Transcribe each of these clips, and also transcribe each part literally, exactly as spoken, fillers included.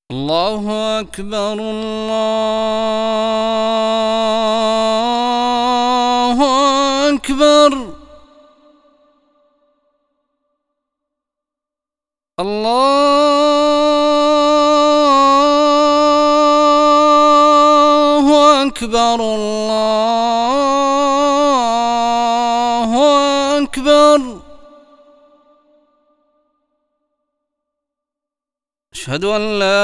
الله أكبر الله أكبر الله أكبر الله أكبر. أشهد أن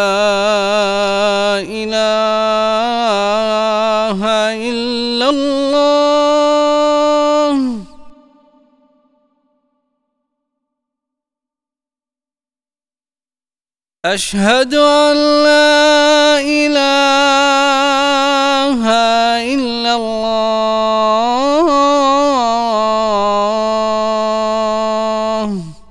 لا إله إلا الله. أشهد أن لا إله إلا الله.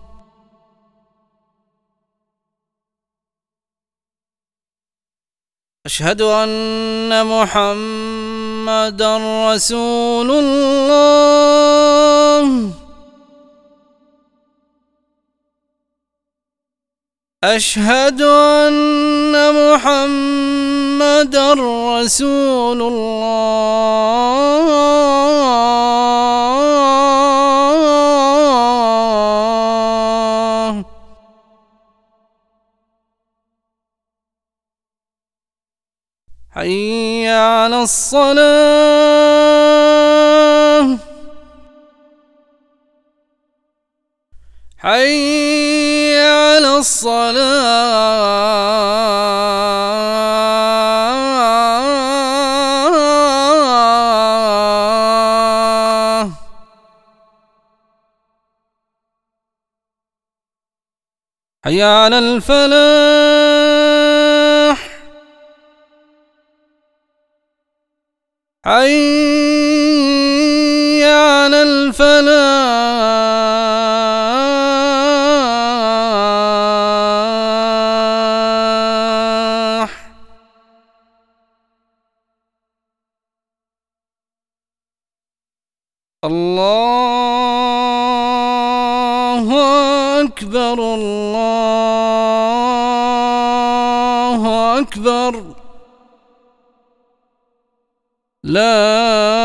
أشهد أن محمدًا رسول الله. أشهد أن محمدًا رسول الله. حي على الصلاة. حي على الصلاة. حي على الفلاح. حي على الفلاح. الله أكبر الله أكبر. لا